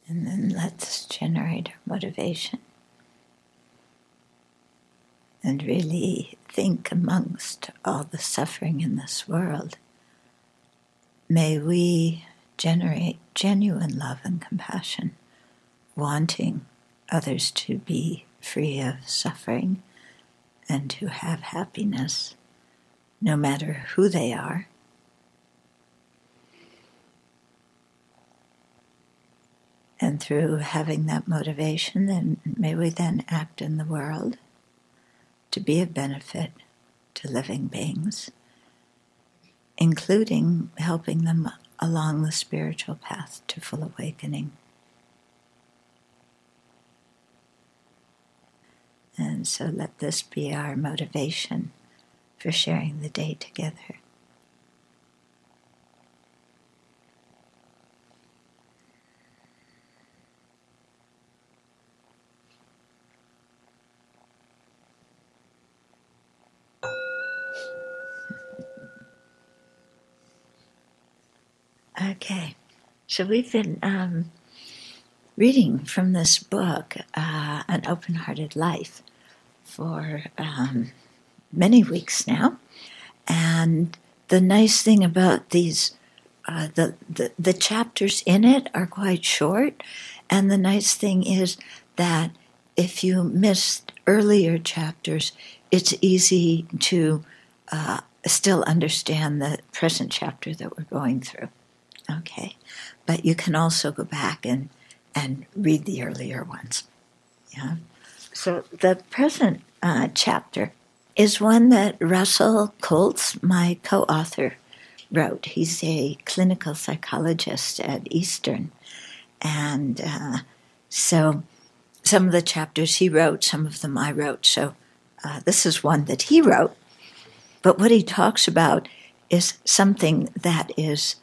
And then let's generate our motivation and really think amongst all the suffering in this world. May we generate genuine love and compassion, wanting others to be free of suffering and to have happiness, no matter who they are. And through having that motivation, then may we then act in the world to be of benefit to living beings, including helping them along the spiritual path to full awakening. And so let this be our motivation for sharing the day together. Okay, so we've been reading from this book, An Open-Hearted Life, for many weeks now. And the nice thing about these, the chapters in it are quite short. And the nice thing is that if you missed earlier chapters, it's easy to still understand the present chapter that we're going through. Okay, but you can also go back and read the earlier ones. Yeah. So the present chapter is one that Russell Koltz, my co-author, wrote. He's a clinical psychologist at Eastern. And so some of the chapters he wrote, some of them I wrote. So this is one that he wrote. But what he talks about is something that is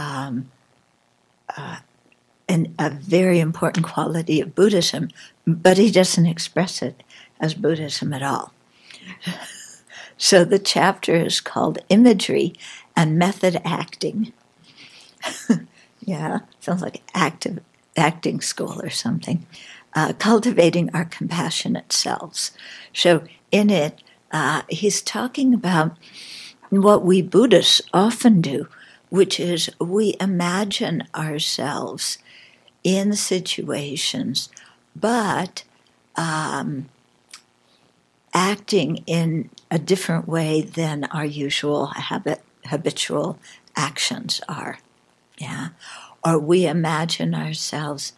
a very important quality of Buddhism, but he doesn't express it as Buddhism at all. So the chapter is called Imagery and Method Acting. Yeah, sounds like acting school or something. Cultivating our compassionate selves. So in it, he's talking about what we Buddhists often do, which is we imagine ourselves in situations, but acting in a different way than our usual habitual actions are. Yeah, or we imagine ourselves,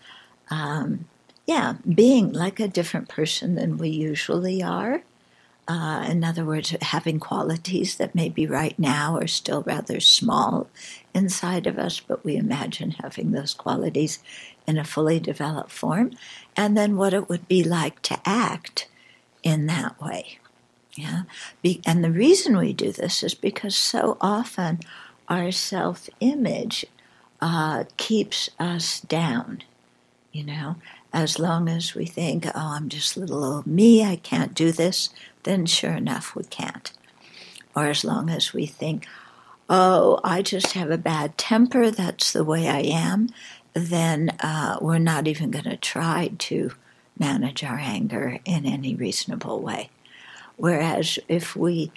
being like a different person than we usually are. In other words, having qualities that maybe right now are still rather small inside of us, but we imagine having those qualities in a fully developed form, and then what it would be like to act in that way. Yeah, and the reason we do this is because so often our self-image keeps us down. You know, as long as we think, oh, I'm just little old me, I can't do this, then sure enough we can't. Or as long as we think, oh, I just have a bad temper, that's the way I am, then we're not even going to try to manage our anger in any reasonable way. Whereas if we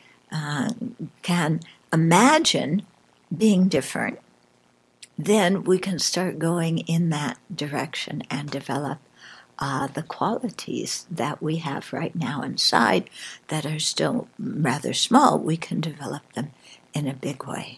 can imagine being different, then we can start going in that direction and develop the qualities that we have right now inside that are still rather small. We can develop them in a big way.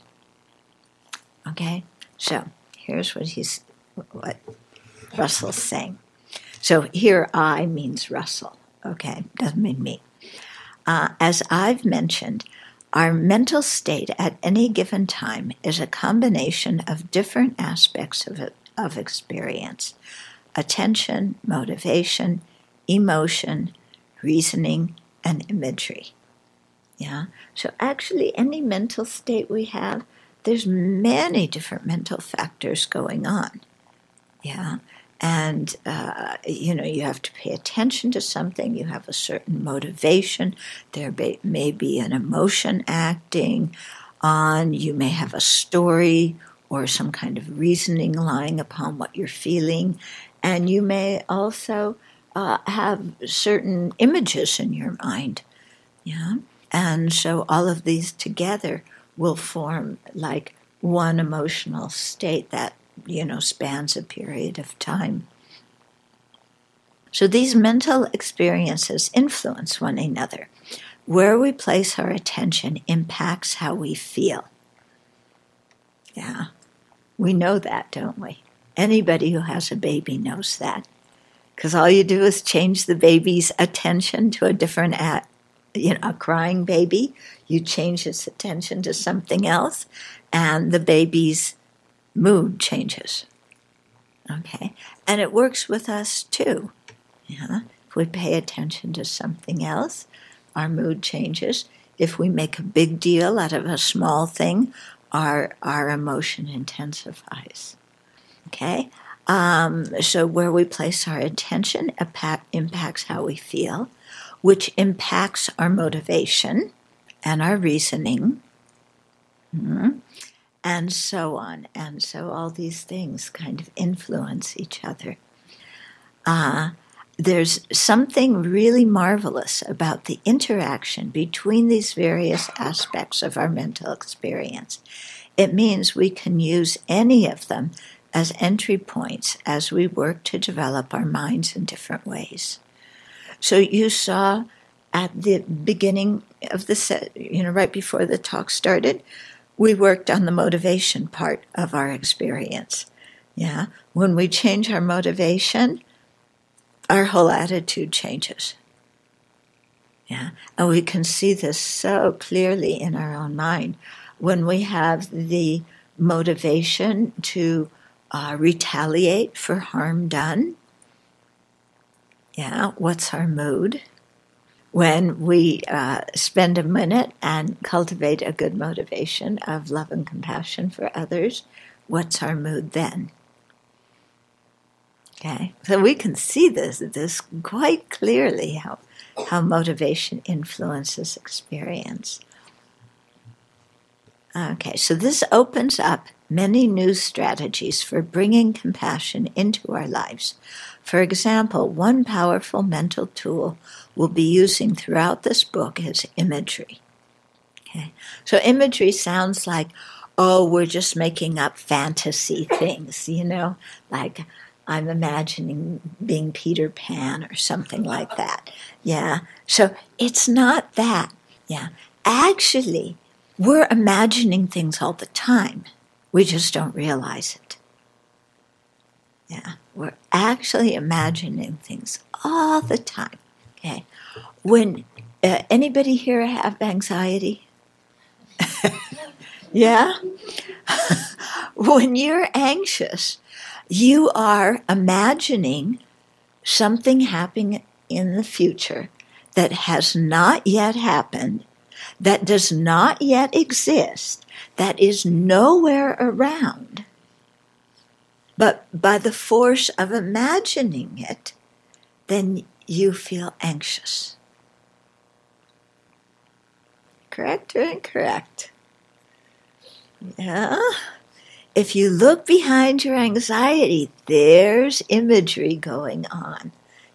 Okay, so here's what Russell's saying. So here I means Russell, okay, doesn't mean me. As I've mentioned, our mental state at any given time is a combination of different aspects of experience: attention, motivation, emotion, reasoning, and imagery. Yeah. So actually, any mental state we have, there's many different mental factors going on. Yeah. And, you have to pay attention to something. You have a certain motivation. There may be an emotion acting on. You may have a story or some kind of reasoning lying upon what you're feeling. And you may also have certain images in your mind. Yeah. And so all of these together will form like one emotional state that, spans a period of time. So these mental experiences influence one another. Where we place our attention impacts how we feel. Yeah, we know that, don't we? Anybody who has a baby knows that. Because all you do is change the baby's attention to a different, a crying baby. You change its attention to something else, and the baby's mood changes. Okay? And it works with us too. Yeah? If we pay attention to something else, our mood changes. If we make a big deal out of a small thing, our emotion intensifies. Okay? So where we place our attention impacts how we feel, which impacts our motivation and our reasoning, and so on. And so all these things kind of influence each other. There's something really marvelous about the interaction between these various aspects of our mental experience. It means we can use any of them as entry points as we work to develop our minds in different ways. So you saw at the beginning of the set, right before the talk started, we worked on the motivation part of our experience. Yeah, when we change our motivation, our whole attitude changes. Yeah, and we can see this so clearly in our own mind. When we have the motivation to retaliate for harm done, yeah, what's our mood? When we spend a minute and cultivate a good motivation of love and compassion for others, what's our mood then? Okay, so we can see this quite clearly, how motivation influences experience. Okay, so this opens up many new strategies for bringing compassion into our lives. For example, one powerful mental tool we'll be using throughout this book is imagery. Okay, so imagery sounds like, we're just making up fantasy things, like I'm imagining being Peter Pan or something like that. Yeah, so it's not that. Yeah, actually, we're imagining things all the time. We just don't realize it. Yeah, we're actually imagining things all the time. Okay, when anybody here have anxiety? Yeah? When you're anxious, you are imagining something happening in the future that has not yet happened, that does not yet exist, that is nowhere around. But by the force of imagining it, then you feel anxious. Correct or incorrect? Yeah. If you look behind your anxiety, there's imagery going on.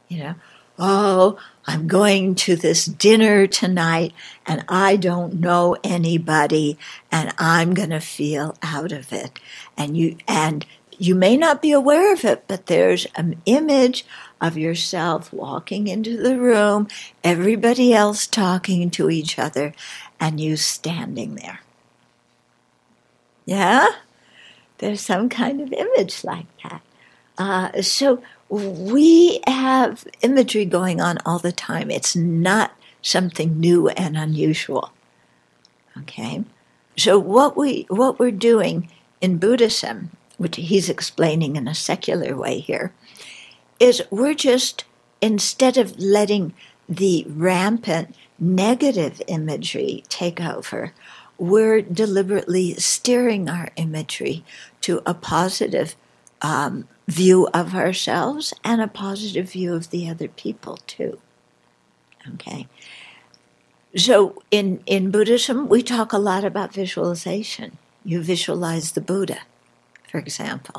I'm going to this dinner tonight and I don't know anybody and I'm going to feel out of it. And you may not be aware of it, but there's an image of yourself walking into the room, everybody else talking to each other, and you standing there. Yeah? There's some kind of image like that. So we have imagery going on all the time. It's not something new and unusual. Okay? So what we're doing in Buddhism, which he's explaining in a secular way here, is we're just, instead of letting the rampant negative imagery take over, we're deliberately steering our imagery to a positive view of ourselves and a positive view of the other people too. Okay. So in Buddhism, we talk a lot about visualization. You visualize the Buddha, for example.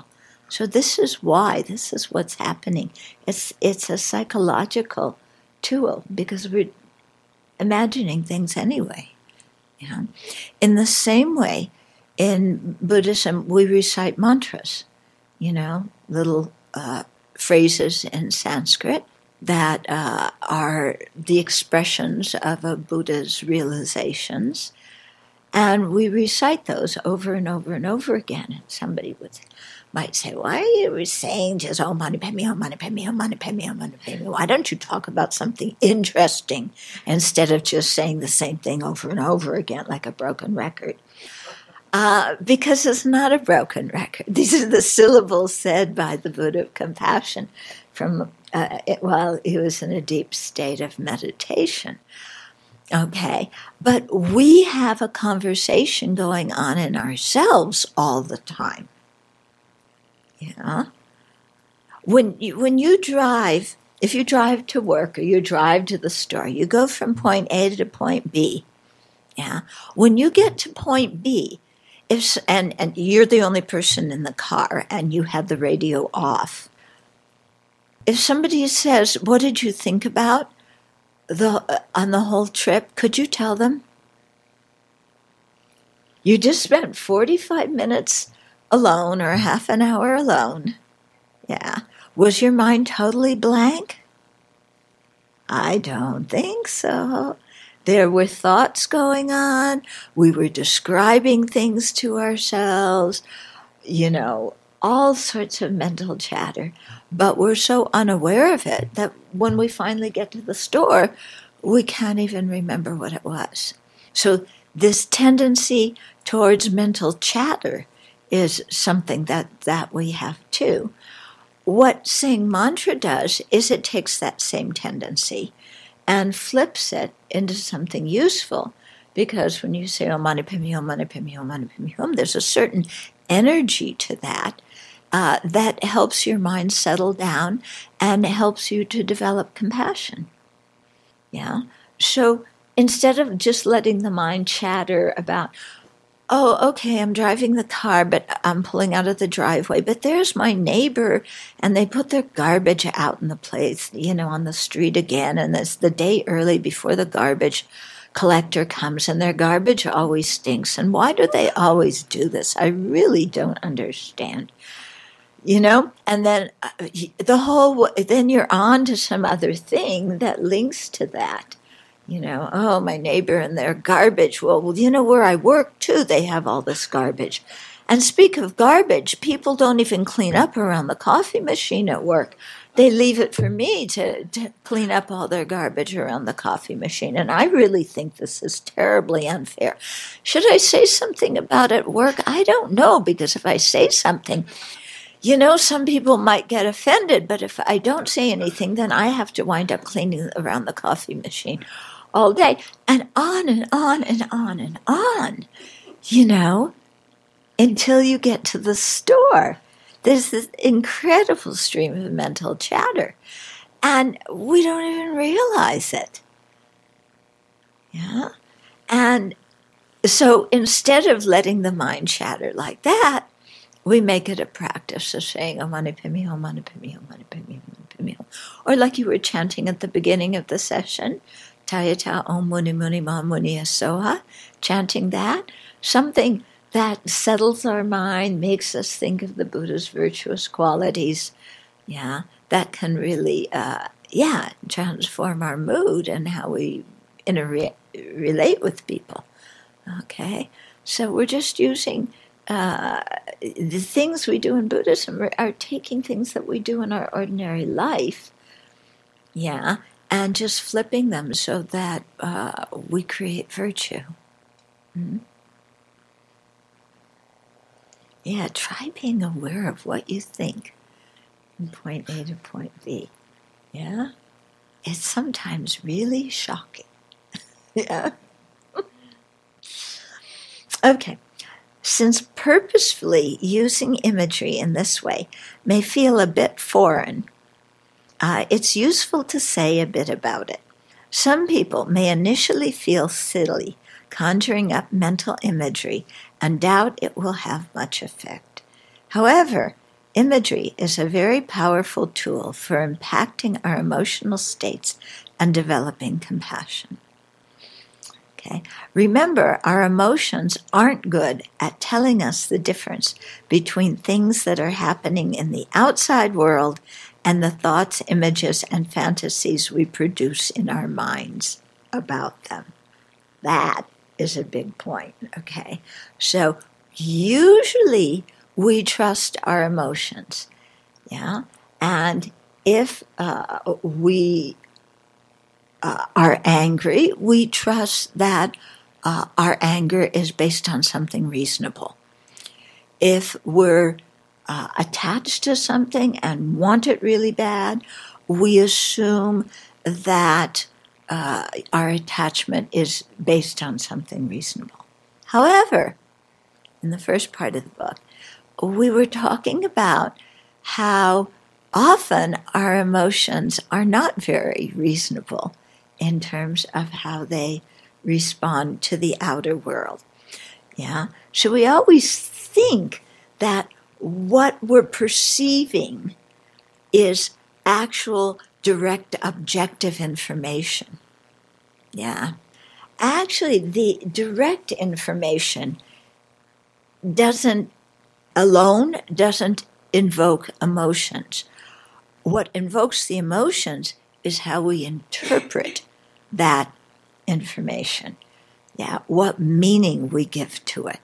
So this is why, this is what's happening. It's a psychological tool because we're imagining things anyway. Yeah. In the same way, in Buddhism, we recite mantras, little phrases in Sanskrit that are the expressions of a Buddha's realizations. And we recite those over and over and over again. And somebody might say, why are you saying just, oh, mani padme, oh, mani padme, oh, mani padme, oh, mani padme? Why don't you talk about something interesting instead of just saying the same thing over and over again like a broken record? Because it's not a broken record. These are the syllables said by the Buddha of compassion while he was in a deep state of meditation. Okay, but we have a conversation going on in ourselves all the time. Yeah. When you drive, if you drive to work or you drive to the store, you go from point A to point B. Yeah. When you get to point B, and you're the only person in the car and you have the radio off, if somebody says, what did you think about on the whole trip, could you tell them? You just spent 45 minutes alone or half an hour alone. Yeah. Was your mind totally blank? I don't think so. There were thoughts going on. We were describing things to ourselves, all sorts of mental chatter. But we're so unaware of it that when we finally get to the store, we can't even remember what it was. So this tendency towards mental chatter is something that we have too. What saying mantra does is it takes that same tendency and flips it into something useful. Because when you say, Om Mani Padme Hum, Mani Padme Hum, Mani Padme Hum, there's a certain energy to that that helps your mind settle down and helps you to develop compassion. Yeah. So instead of just letting the mind chatter about, oh, okay, I'm driving the car, but I'm pulling out of the driveway, but there's my neighbor, and they put their garbage out in the place, on the street again, and it's the day early before the garbage collector comes, and their garbage always stinks. And why do they always do this? I really don't understand. And then then you're on to some other thing that links to that. Oh, my neighbor and their garbage. Well, where I work too, they have all this garbage. And speak of garbage, people don't even clean up around the coffee machine at work. They leave it for me to clean up all their garbage around the coffee machine. And I really think this is terribly unfair. Should I say something about it at work? I don't know, because if I say something, some people might get offended, but if I don't say anything, then I have to wind up cleaning around the coffee machine all day, and on and on and on and on, until you get to the store. There's this incredible stream of mental chatter, and we don't even realize it. Yeah? And so instead of letting the mind chatter like that, we make it a practice of saying, Om Mani Padme Hum, Mani Padme Hum, Mani Padme Hum, Mani Padme Hum. Or like you were chanting at the beginning of the session, Tayata Om Muni Muni Ma Muni Asoha, chanting that, something that settles our mind, makes us think of the Buddha's virtuous qualities, that can really, transform our mood and how we relate with people. Okay? So we're just using the things we do in Buddhism are taking things that we do in our ordinary life, and just flipping them so that we create virtue. Mm-hmm. Yeah, try being aware of what you think from point A to point B. Yeah? It's sometimes really shocking. Yeah? Okay. Since purposefully using imagery in this way may feel a bit foreign, it's useful to say a bit about it. Some people may initially feel silly conjuring up mental imagery and doubt it will have much effect. However, Imagery is a very powerful tool for impacting our emotional states and developing compassion. Okay. Remember, our emotions aren't good at telling us the difference between things that are happening in the outside world and the thoughts, images, and fantasies we produce in our minds about them. That is a big point, okay? So usually we trust our emotions, yeah? And if we are angry, we trust that our anger is based on something reasonable. If we're attached to something and want it really bad, we assume that our attachment is based on something reasonable. However, in the first part of the book, we were talking about how often our emotions are not very reasonable in terms of how they respond to the outer world. Yeah? So we always think that what we're perceiving is actual, direct, objective information. Yeah. Actually, the direct information doesn't invoke emotions. What invokes the emotions is how we interpret that information. Yeah, what meaning we give to it.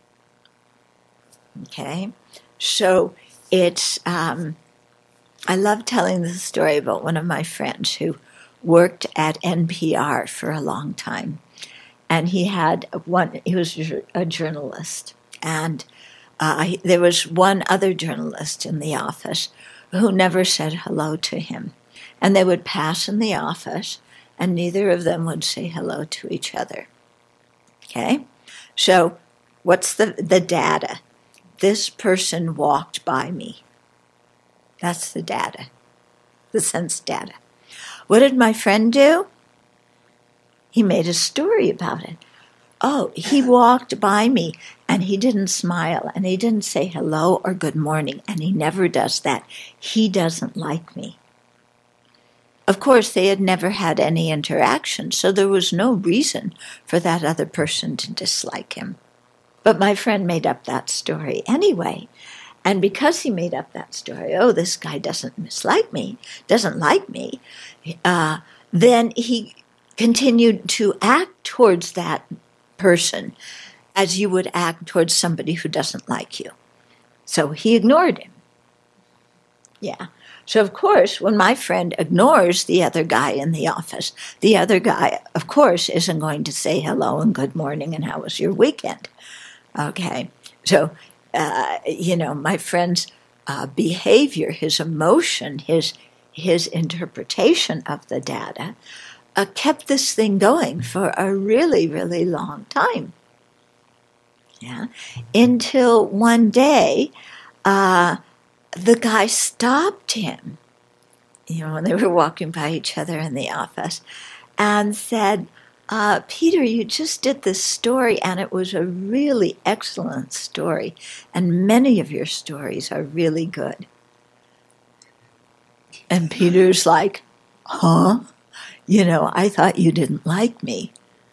Okay, so it's, I love telling the story about one of my friends who worked at NPR for a long time. And he was a journalist. And there was one other journalist in the office who never said hello to him. And they would pass in the office, and neither of them would say hello to each other. Okay? So what's the data? This person walked by me. That's the data, the sense data. What did my friend do? He made a story about it. Oh, he walked by me and he didn't smile and he didn't say hello or good morning, and he never does that. He doesn't like me. Of course, they had never had any interaction, so there was no reason for that other person to dislike him. But my friend made up that story anyway. And because he made up that story, oh, this guy doesn't like me, then he continued to act towards that person as you would act towards somebody who doesn't like you. So he ignored him. Yeah. So, of course, when my friend ignores the other guy in the office, the other guy, of course, isn't going to say hello and good morning and how was your weekend. Okay. So, my friend's behavior, his emotion, his interpretation of the data kept this thing going for a really, really long time. Yeah. Until one day, the guy stopped him, when they were walking by each other in the office, and said, Peter, you just did this story, and it was a really excellent story, and many of your stories are really good. And Peter's like, huh? I thought you didn't like me.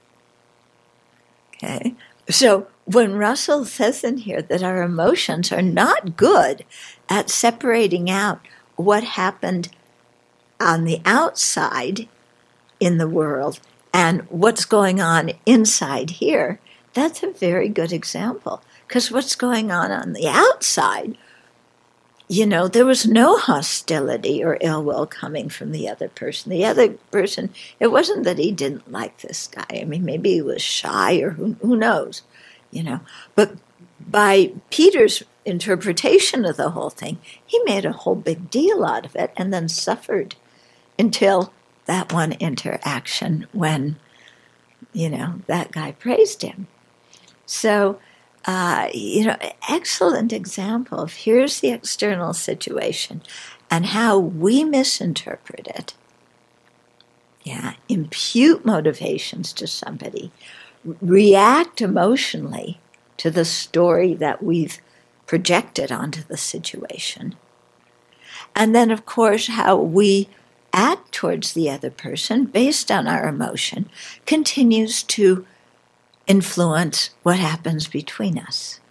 Okay? So when Russell says in here that our emotions are not good at separating out what happened on the outside in the world and what's going on inside here, that's a very good example. Because what's going on the outside, there was no hostility or ill will coming from the other person. The other person, it wasn't that he didn't like this guy. I mean, maybe he was shy or who knows, But by Peter's interpretation of the whole thing, he made a whole big deal out of it and then suffered until that one interaction when, that guy praised him. So, excellent example of here's the external situation and how we misinterpret it. Yeah, impute motivations to somebody, react emotionally to the story that we've projected onto the situation. And then, of course, how we act towards the other person based on our emotion continues to influence what happens between us.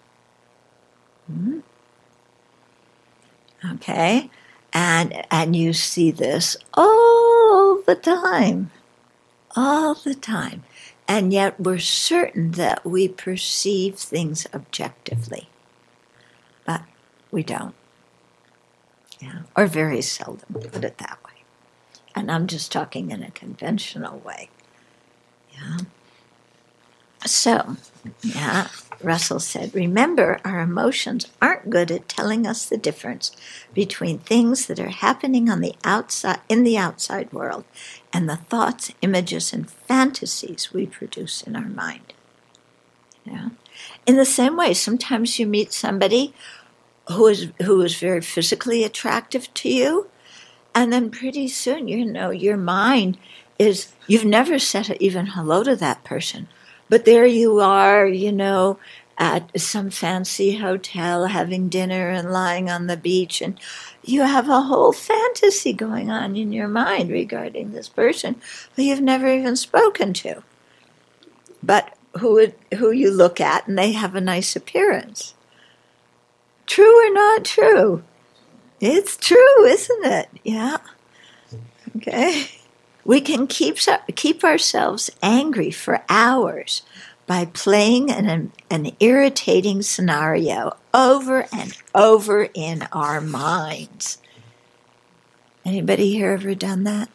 Okay? And you see this all the time. All the time. And yet we're certain that we perceive things objectively. But we don't. Yeah. Or very seldom, put it that way. And I'm just talking in a conventional way. Yeah. So, Russell said, remember, our emotions aren't good at telling us the difference between things that are happening on the outside, in the outside world, and the thoughts, images, and fantasies we produce in our mind. Yeah. In the same way, sometimes you meet somebody who is very physically attractive to you, and then pretty soon, your mind is, you've never said even hello to that person, but there you are, at some fancy hotel having dinner and lying on the beach, and you have a whole fantasy going on in your mind regarding this person who you've never even spoken to, but who you look at and they have a nice appearance. True or not true? It's true, isn't it? Yeah. Okay. We can keep ourselves angry for hours by playing an irritating scenario over and over in our minds. Anybody here ever done that?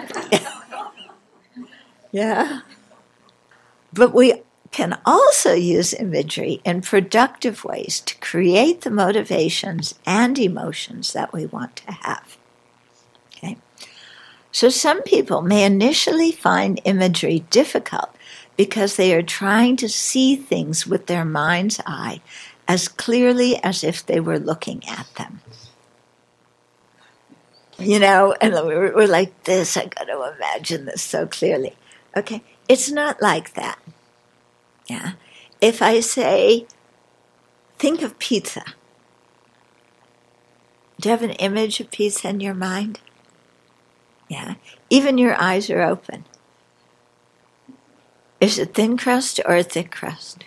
Yeah. But we can also use imagery in productive ways to create the motivations and emotions that we want to have. Okay? So some people may initially find imagery difficult because they are trying to see things with their mind's eye as clearly as if they were looking at them. And we're like this, I got to imagine this so clearly. Okay, it's not like that. Yeah. If I say, think of pizza. Do you have an image of pizza in your mind? Yeah. Even your eyes are open. Is it thin crust or a thick crust?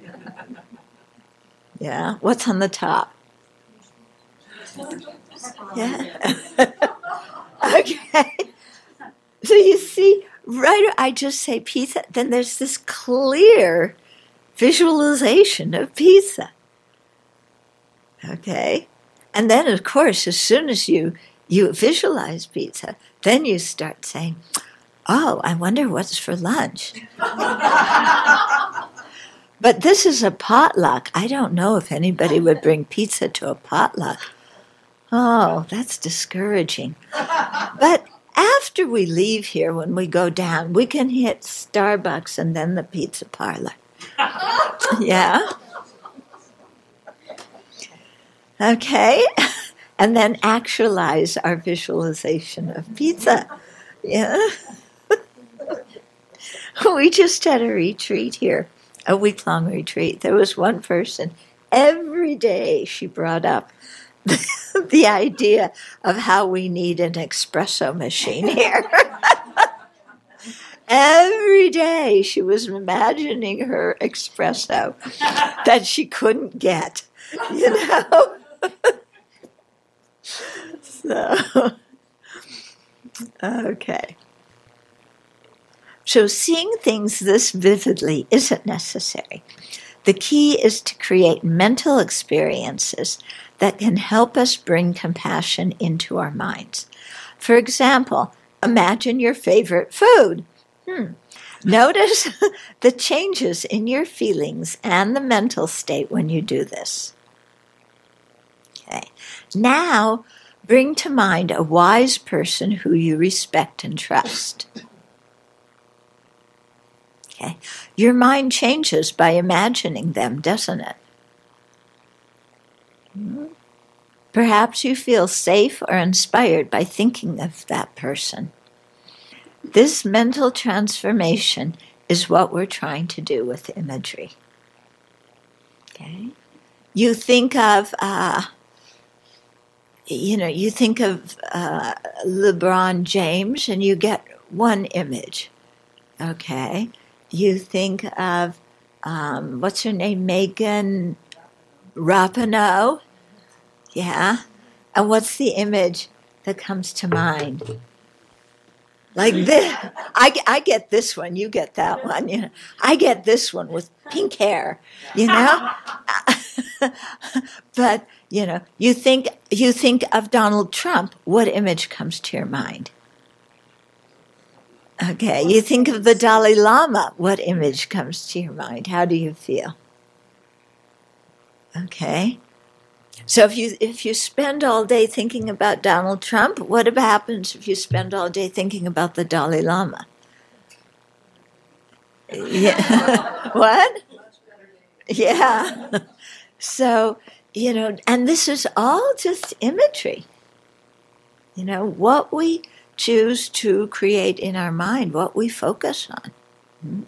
Yeah. What's on the top? Yeah. Okay. So you see, right, I just say pizza, then there's this clear visualization of pizza. Okay? And then, of course, as soon as you visualize pizza, then you start saying, oh, I wonder what's for lunch. But this is a potluck. I don't know if anybody would bring pizza to a potluck. Oh, that's discouraging. But after we leave here, when we go down, we can hit Starbucks and then the pizza parlor. Yeah? Okay? And then actualize our visualization of pizza. Yeah? We just had a retreat here, a week-long retreat. There was one person, every day she brought up the idea of how we need an espresso machine here. Every day she was imagining her espresso that she couldn't get, So, okay. So seeing things this vividly isn't necessary. The key is to create mental experiences that can help us bring compassion into our minds. For example, imagine your favorite food. Notice the changes in your feelings and the mental state when you do this. Okay. Now, bring to mind a wise person who you respect and trust. Okay. Your mind changes by imagining them, doesn't it? Perhaps you feel safe or inspired by thinking of that person. This mental transformation is what we're trying to do with imagery. Okay? you think of, you think of LeBron James and you get one image, okay? You think of, what's her name, Megan Rapinoe, yeah? And what's the image that comes to mind? Like this, I get this one, you get that one. You know, I get this one with pink hair, you know. But you think of Donald Trump. What image comes to your mind? Okay, you think of the Dalai Lama. What image comes to your mind? How do you feel? Okay. So if you spend all day thinking about Donald Trump, what happens if you spend all day thinking about the Dalai Lama? Yeah. What? Yeah. So, and this is all just imagery. What we choose to create in our mind, what we focus on.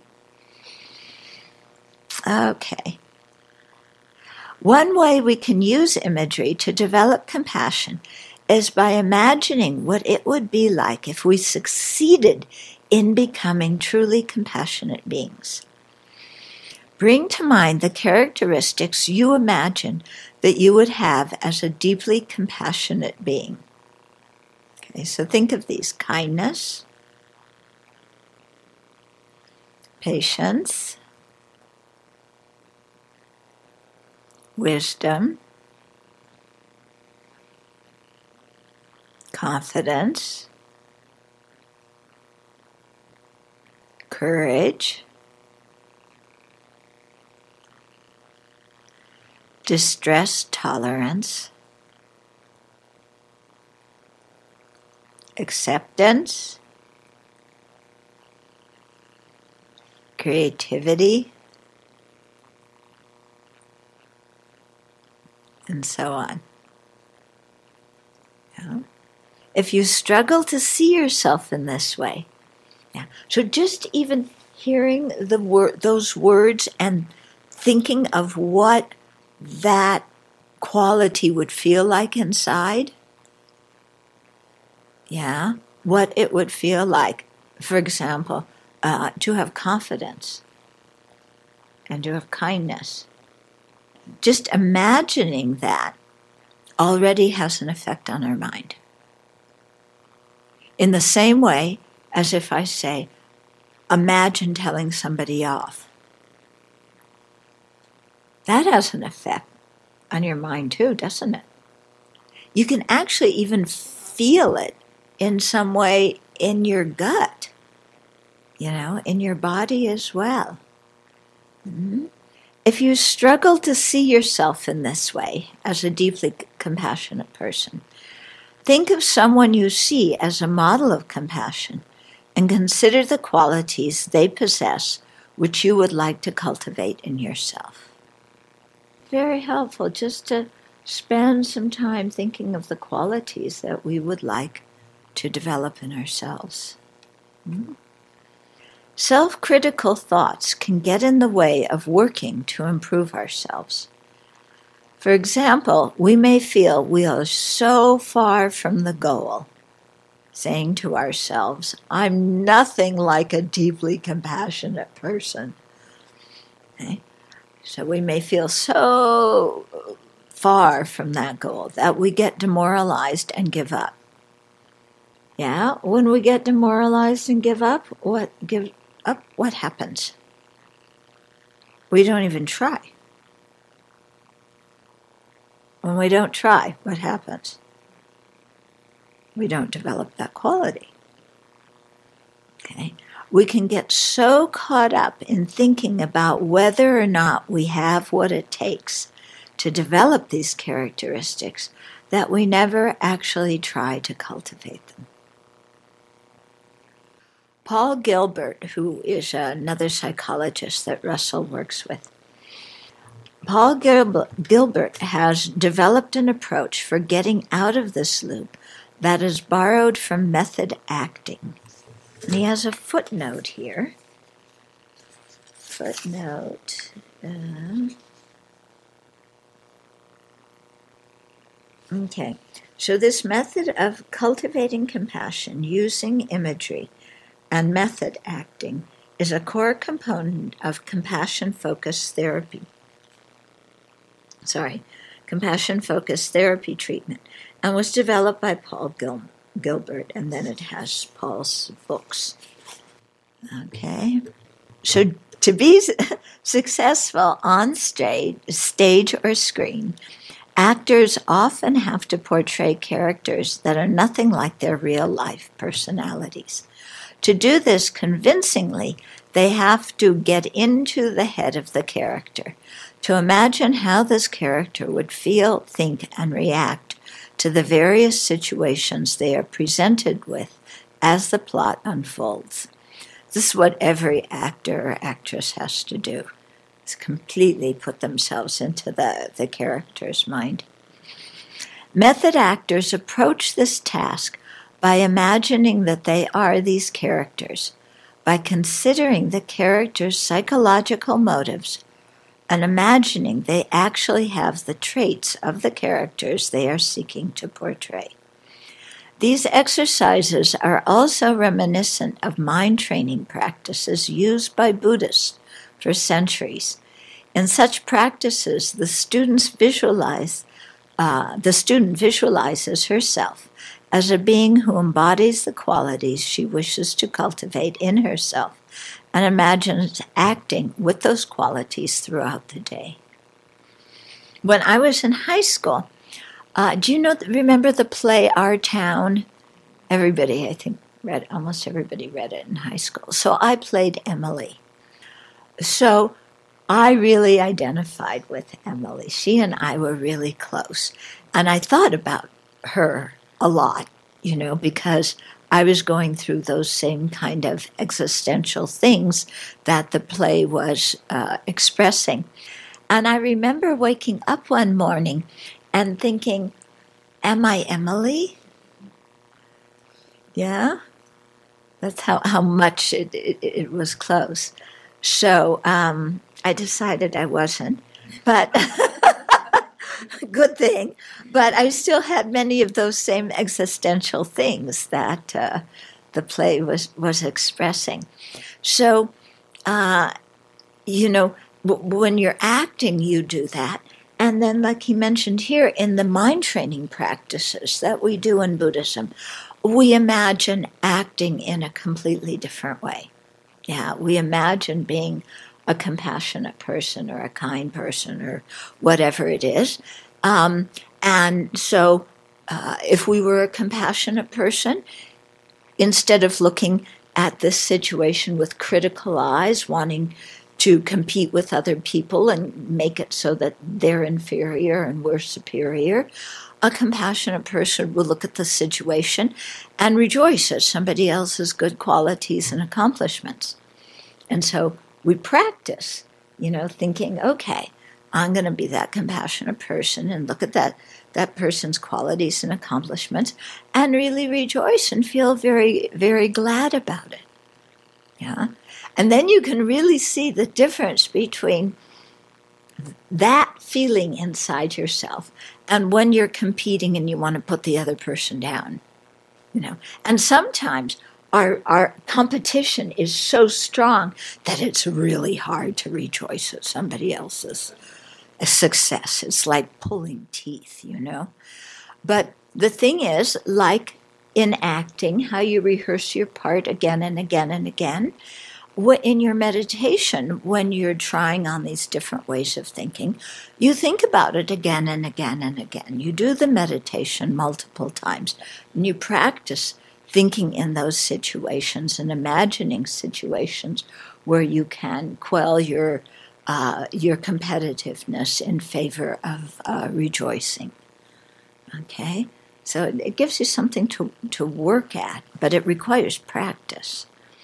Okay. One way we can use imagery to develop compassion is by imagining what it would be like if we succeeded in becoming truly compassionate beings. Bring to mind the characteristics you imagine that you would have as a deeply compassionate being. Okay, so think of these: kindness, patience, wisdom, confidence, courage, distress tolerance, acceptance, creativity, and so on. Yeah. If you struggle to see yourself in this way, so just even hearing those words and thinking of what that quality would feel like inside, what it would feel like, for example, to have confidence and to have kindness. Just imagining that already has an effect on our mind. In the same way as if I say, imagine telling somebody off. That has an effect on your mind too, doesn't it? You can actually even feel it in some way in your gut, in your body as well. Mm-hmm. If you struggle to see yourself in this way as a deeply compassionate person, think of someone you see as a model of compassion and consider the qualities they possess which you would like to cultivate in yourself. Very helpful just to spend some time thinking of the qualities that we would like to develop in ourselves. Mm-hmm. Self-critical thoughts can get in the way of working to improve ourselves. For example, we may feel we are so far from the goal, saying to ourselves, I'm nothing like a deeply compassionate person. Okay? So we may feel so far from that goal that we get demoralized and give up. Yeah, when we get demoralized and give up, what happens? We don't even try. When we don't try, what happens? We don't develop that quality. Okay? We can get so caught up in thinking about whether or not we have what it takes to develop these characteristics that we never actually try to cultivate them. Paul Gilbert, who is another psychologist that Russell works with, Paul Gilbert has developed an approach for getting out of this loop that is borrowed from method acting. And he has a footnote here. Okay. So this method of cultivating compassion using imagery and method acting is a core component of compassion-focused therapy. Compassion-focused therapy treatment, and was developed by Paul Gilbert, and then it has Paul's books. Okay. So to be successful on stage or screen, actors often have to portray characters that are nothing like their real-life personalities. To do this convincingly, they have to get into the head of the character, to imagine how this character would feel, think, and react to the various situations they are presented with as the plot unfolds. This is what every actor or actress has to do, is completely put themselves into the character's mind. Method actors approach this task by imagining that they are these characters, by considering the character's psychological motives, and imagining they actually have the traits of the characters they are seeking to portray. These exercises are also reminiscent of mind training practices used by Buddhists for centuries. In such practices, the student visualizes herself as a being who embodies the qualities she wishes to cultivate in herself and imagines acting with those qualities throughout the day. When I was in high school, remember the play Our Town? Everybody, I think, almost everybody read it in high school. So I played Emily. So I really identified with Emily. She and I were really close. And I thought about her a lot, because I was going through those same kind of existential things that the play was expressing. And I remember waking up one morning and thinking, am I Emily? Yeah? That's how much it was close. So I decided I wasn't, but good thing. But I still had many of those same existential things that the play was expressing. So, when you're acting, you do that. And then, like he mentioned here, in the mind training practices that we do in Buddhism, we imagine acting in a completely different way. Yeah, we imagine being a compassionate person or a kind person or whatever it is. And so if we were a compassionate person, instead of looking at this situation with critical eyes, wanting to compete with other people and make it so that they're inferior and we're superior, a compassionate person will look at the situation and rejoice at somebody else's good qualities and accomplishments. And so we practice, thinking, okay, I'm going to be that compassionate person and look at that person's qualities and accomplishments and really rejoice and feel very, very glad about it. Yeah. And then you can really see the difference between that feeling inside yourself and when you're competing and you want to put the other person down. And sometimes our competition is so strong that it's really hard to rejoice at somebody else's success. It's like pulling teeth, But the thing is, like in acting, how you rehearse your part again and again and again, in your meditation, when you're trying on these different ways of thinking, you think about it again and again and again. You do the meditation multiple times, and you practice thinking in those situations and imagining situations where you can quell your competitiveness in favor of rejoicing. Okay? So it gives you something to work at, but it requires practice.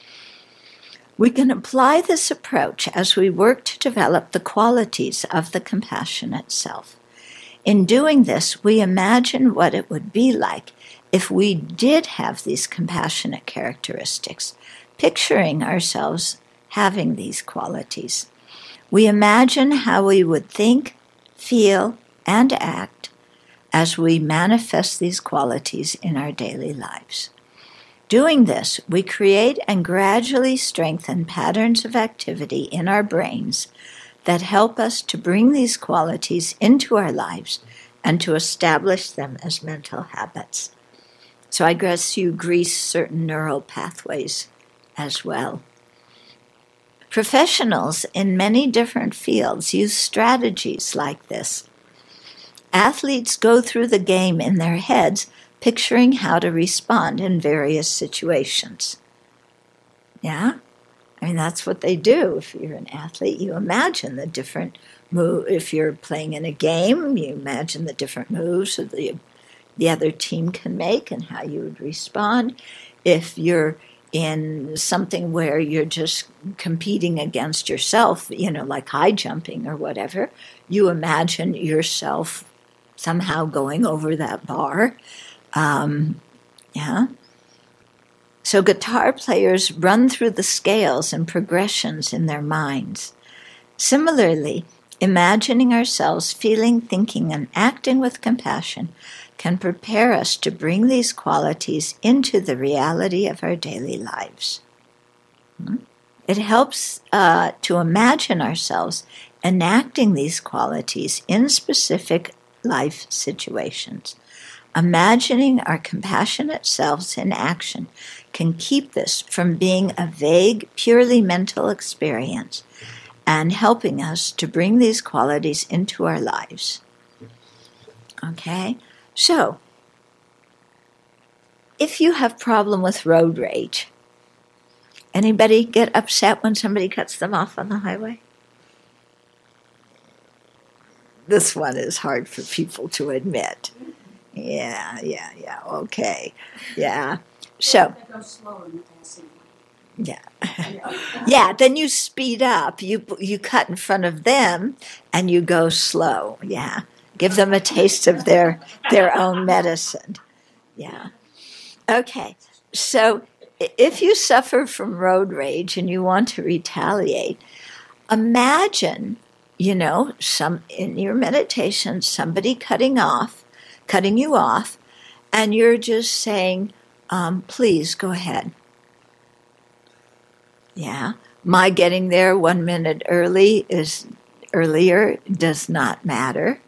We can apply this approach as we work to develop the qualities of the compassionate self. In doing this, we imagine what it would be like if we did have these compassionate characteristics, picturing ourselves having these qualities. We imagine how we would think, feel, and act as we manifest these qualities in our daily lives. Doing this, we create and gradually strengthen patterns of activity in our brains that help us to bring these qualities into our lives and to establish them as mental habits. So I guess you grease certain neural pathways as well. Professionals in many different fields use strategies like this. Athletes go through the game in their heads, picturing how to respond in various situations. Yeah? I mean, that's what they do. If you're an athlete, you imagine the different moves. If you're playing in a game, you imagine the different moves that the other team can make and how you would respond. If you're in something where you're just competing against yourself, like high jumping or whatever, you imagine yourself somehow going over that bar. So guitar players run through the scales and progressions in their minds. Similarly, imagining ourselves feeling, thinking, and acting with compassion can prepare us to bring these qualities into the reality of our daily lives. It helps to imagine ourselves enacting these qualities in specific life situations. Imagining our compassionate selves in action can keep this from being a vague, purely mental experience and helping us to bring these qualities into our lives. Okay? So, if you have problem with road rage, anybody get upset when somebody cuts them off on the highway? This one is hard for people to admit. Yeah, okay. Yeah. So, yeah, then you speed up. You cut in front of them and you go slow. Yeah. Give them a taste of their own medicine. Yeah. Okay. So, if you suffer from road rage and you want to retaliate, imagine, in your meditation, somebody cutting you off, and you're just saying, please go ahead. Yeah. My getting there 1 minute earlier does not matter.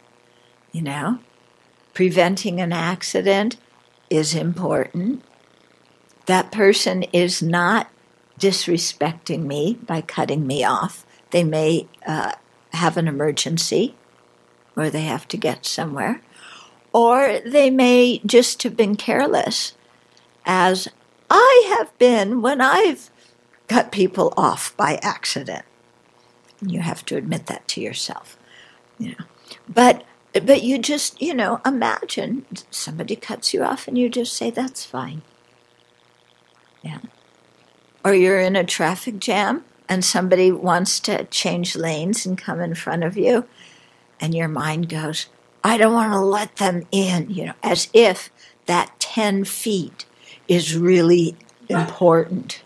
Preventing an accident is important. That person is not disrespecting me by cutting me off. They may have an emergency or they have to get somewhere. Or they may just have been careless, as I have been when I've cut people off by accident. You have to admit that to yourself. But you just, imagine somebody cuts you off and you just say, that's fine. Yeah. Or you're in a traffic jam and somebody wants to change lanes and come in front of you, and your mind goes, I don't want to let them in, as if that 10 feet is really important,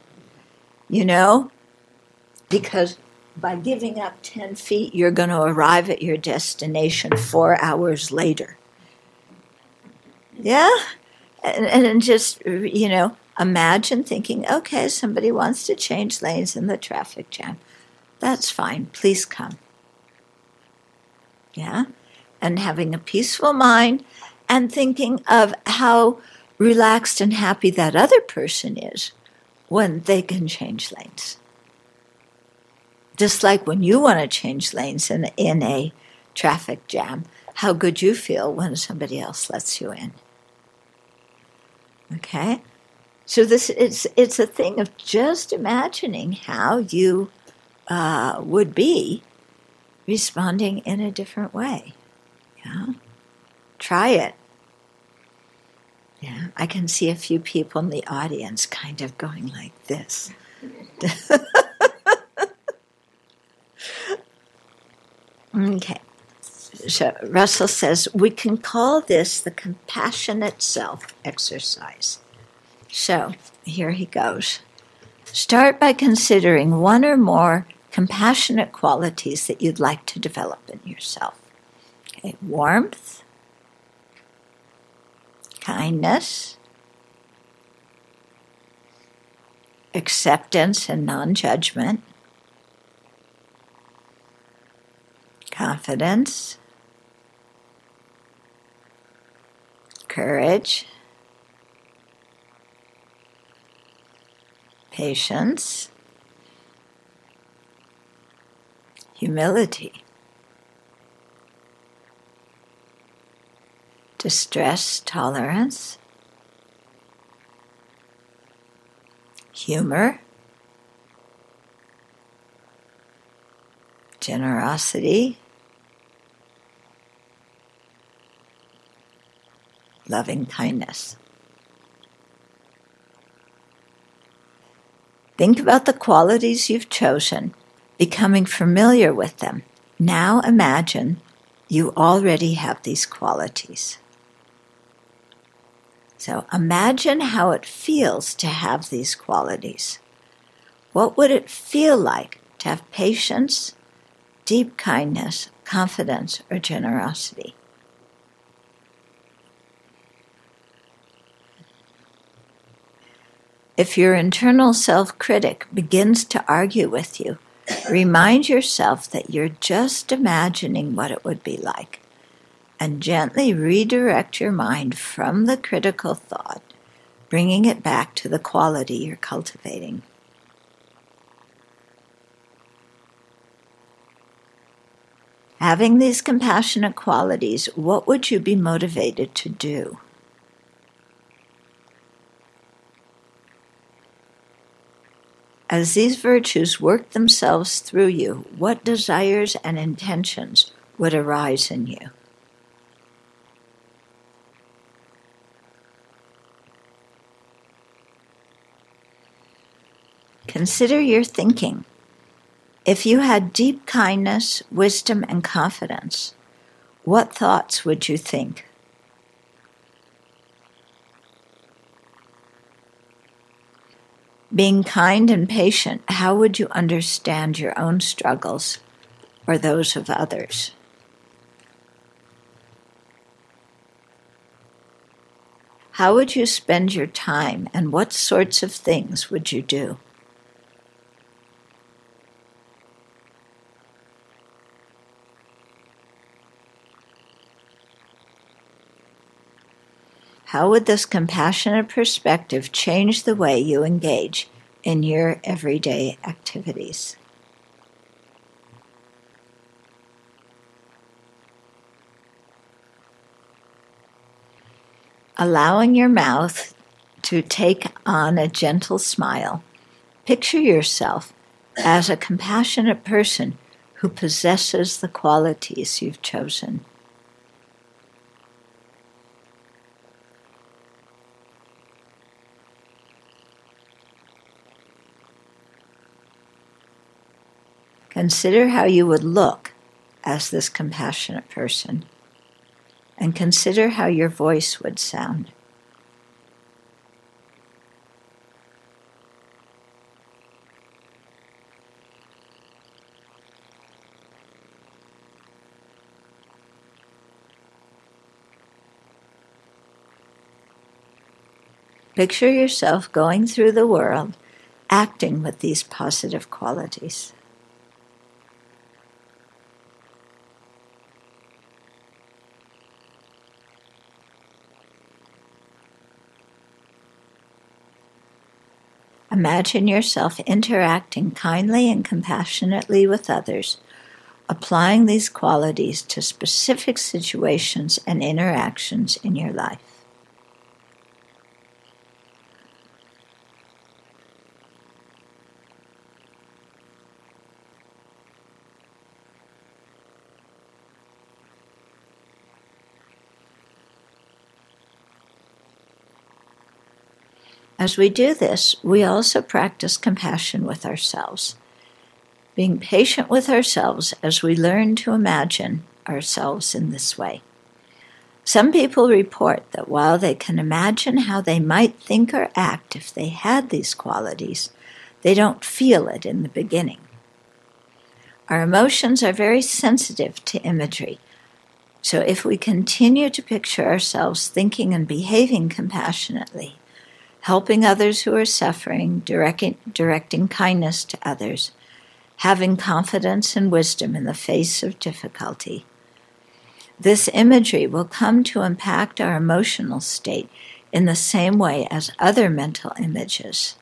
because by giving up 10 feet, you're going to arrive at your destination 4 hours later. Yeah? And just, imagine thinking, okay, somebody wants to change lanes in the traffic jam. That's fine. Please come. Yeah? And having a peaceful mind and thinking of how relaxed and happy that other person is when they can change lanes. Just like when you want to change lanes in a traffic jam, how good you feel when somebody else lets you in. Okay? So it's a thing of just imagining how you would be responding in a different way. Yeah. Try it. Yeah. I can see a few people in the audience kind of going like this. Okay. So Russell says, we can call this the compassionate self exercise. So here he goes. Start by considering one or more compassionate qualities that you'd like to develop in yourself. Okay, warmth, kindness, acceptance and non-judgment, confidence, courage, patience, humility, distress tolerance, humor, generosity, loving kindness. Think about the qualities you've chosen, becoming familiar with them. Now imagine you already have these qualities. So imagine how it feels to have these qualities. What would it feel like to have patience, deep kindness, confidence, or generosity? If your internal self-critic begins to argue with you, remind yourself that you're just imagining what it would be like, and gently redirect your mind from the critical thought, bringing it back to the quality you're cultivating. Having these compassionate qualities, what would you be motivated to do? As these virtues work themselves through you, what desires and intentions would arise in you? Consider your thinking. If you had deep kindness, wisdom, and confidence, what thoughts would you think? Being kind and patient, how would you understand your own struggles or those of others? How would you spend your time, and what sorts of things would you do? How would this compassionate perspective change the way you engage in your everyday activities? Allowing your mouth to take on a gentle smile, picture yourself as a compassionate person who possesses the qualities you've chosen. Consider how you would look as this compassionate person, and consider how your voice would sound. Picture yourself going through the world, acting with these positive qualities. Imagine yourself interacting kindly and compassionately with others, applying these qualities to specific situations and interactions in your life. As we do this, we also practice compassion with ourselves, being patient with ourselves as we learn to imagine ourselves in this way. Some people report that while they can imagine how they might think or act if they had these qualities, they don't feel it in the beginning. Our emotions are very sensitive to imagery, So if we continue to picture ourselves thinking and behaving compassionately, helping others who are suffering, directing kindness to others, having confidence and wisdom in the face of difficulty, this imagery will come to impact our emotional state in the same way as other mental images.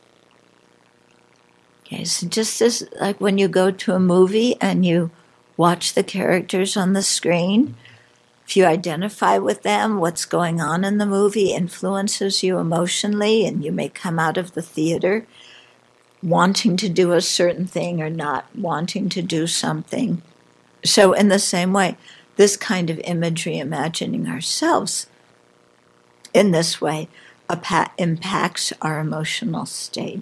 Okay, so just as like when you go to a movie and you watch the characters on the screen, if you identify with them, what's going on in the movie influences you emotionally, and you may come out of the theater wanting to do a certain thing or not wanting to do something. So in the same way, this kind of imagery, imagining ourselves in this way, impacts our emotional state.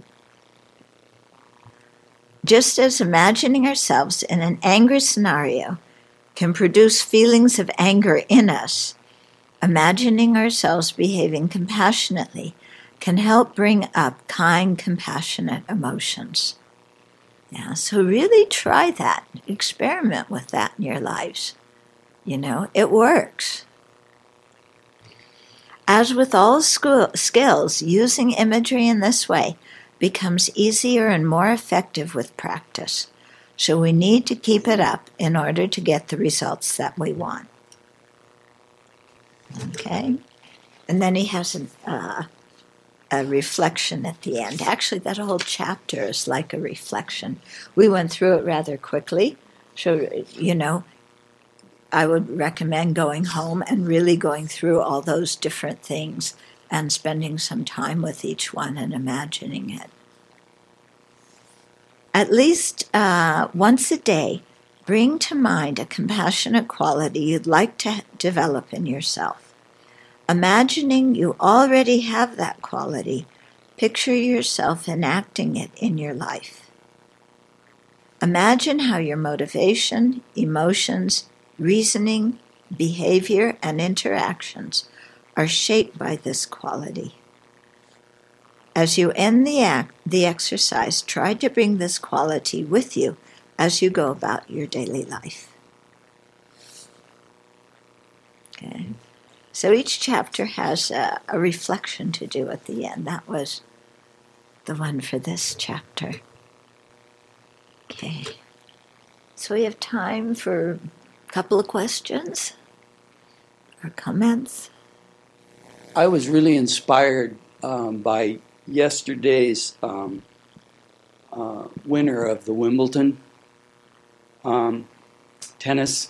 Just as imagining ourselves in an angry scenario can produce feelings of anger in us, imagining ourselves behaving compassionately can help bring up kind, compassionate emotions. Yeah, so really try that. Experiment with that in your lives. You know, it works. As with all skills, using imagery in this way becomes easier and more effective with practice. So we need to keep it up in order to get the results that we want. Okay? And then he has a reflection at the end. Actually, that whole chapter is like a reflection. We went through it rather quickly. So, you know, I would recommend going home and really going through all those different things and spending some time with each one and imagining it. At least once a day, bring to mind a compassionate quality you'd like to develop in yourself. Imagining you already have that quality, picture yourself enacting it in your life. Imagine how your motivation, emotions, reasoning, behavior, and interactions are shaped by this quality. As you end the exercise, try to bring this quality with you as you go about your daily life. Okay. So each chapter has a reflection to do at the end. That was the one for this chapter. Okay. So we have time for a couple of questions or comments. I was really inspired by yesterday's winner of the Wimbledon tennis,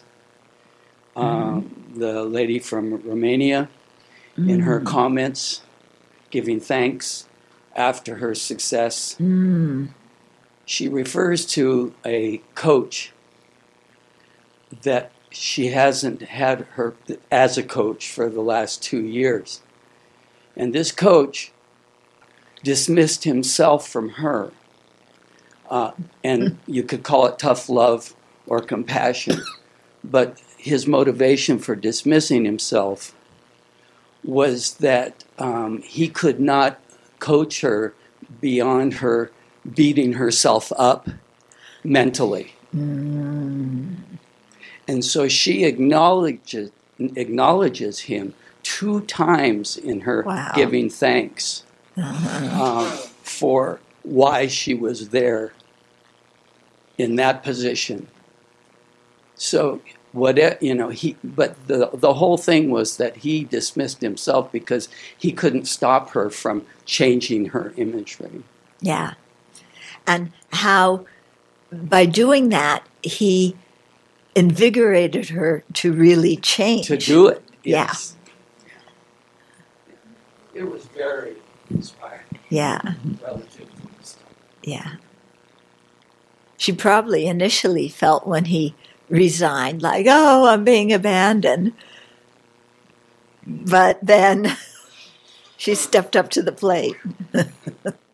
the lady from Romania, in her comments, giving thanks after her success. She refers to a coach that she hasn't had her as a coach for the last 2 years. And this coach dismissed himself from her. And you could call it tough love or compassion. But his motivation for dismissing himself was that he could not coach her beyond her beating herself up mentally. And so she acknowledges him 2 times in her giving thanks for why she was there in that position. So but the whole thing was that he dismissed himself because he couldn't stop her from changing her imagery. Yeah. And how by doing that he invigorated her to really change. To do it, yes. Yeah. It was very inspiring. Yeah. Relative to this. Yeah. She probably initially felt when he resigned, like, oh, I'm being abandoned. But then she stepped up to the plate.